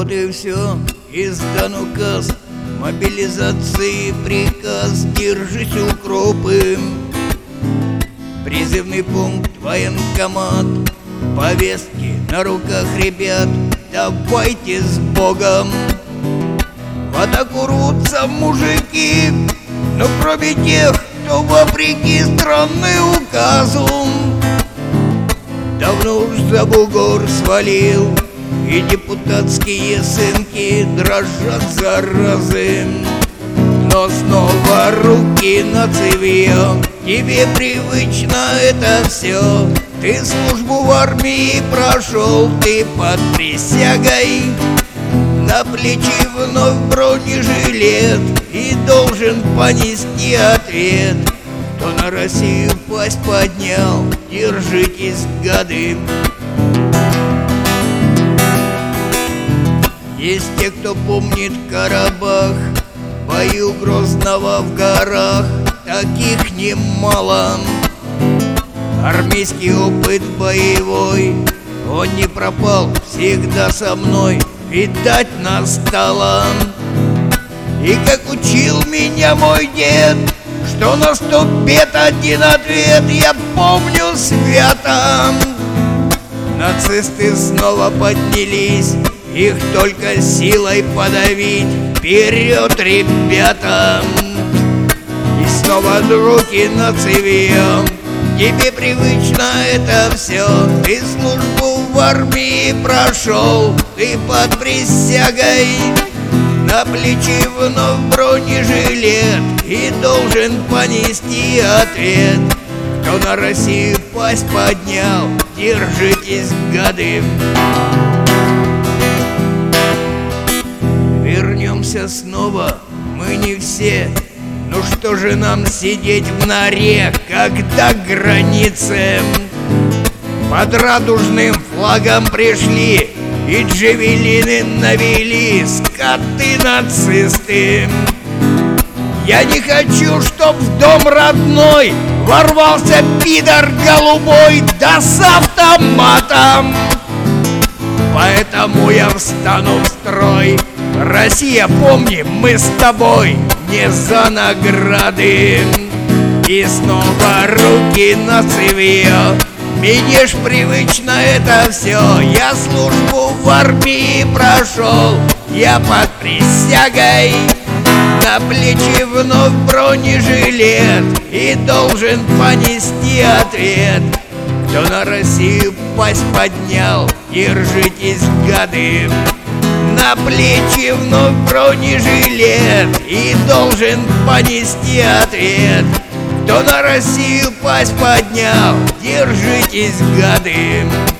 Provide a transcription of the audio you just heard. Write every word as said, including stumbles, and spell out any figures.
Вот и все, издан указ, мобилизации приказ, держись, укропы. Призывный пункт, военкомат, повестки на руках ребят, давайте с Богом. В атаку рвутся мужики, но кроме тех, кто вопреки странный указу давно уж за бугор свалил, и депутатские сынки дрожат заразы. Но снова руки на цевье, тебе привычно это все. Ты службу в армии прошел, ты под присягой, на плечи вновь бронежилет, и должен понести ответ. Кто на Россию пасть поднял, держитесь, гады. Есть те, кто помнит Карабах, бою Грозного в горах, таких немало. Армейский опыт боевой, он не пропал, всегда со мной, видать, настало. И как учил меня мой дед, что на сто бед один ответ, я помню свято. Нацисты снова поднялись, их только силой подавить. Вперед, ребята! И снова руки на цевье, тебе привычно это все. Ты службу в армии прошел, ты под присягой, на плечи вновь бронежилет, и должен понести ответ. Кто на Россию пасть поднял, держитесь, гады. Вернемся снова, мы не все. Ну что же нам сидеть в норе, когда границы под радужным флагом пришли и джавелины навели, скоты нацисты. Я не хочу, чтоб в дом родной ворвался пидор голубой, да с автоматом. Поэтому я встану в строй. Россия, помни, мы с тобой не за награды. И снова руки на цевье, мне ж привычно это все. Я службу в армии прошел, я под присягой, на плечи вновь бронежилет, и должен понести ответ. Кто на Россию пасть поднял, держитесь, гады. На плечи вновь бронежилет, и должен понести ответ. Кто на Россию пасть поднял, держитесь, гады.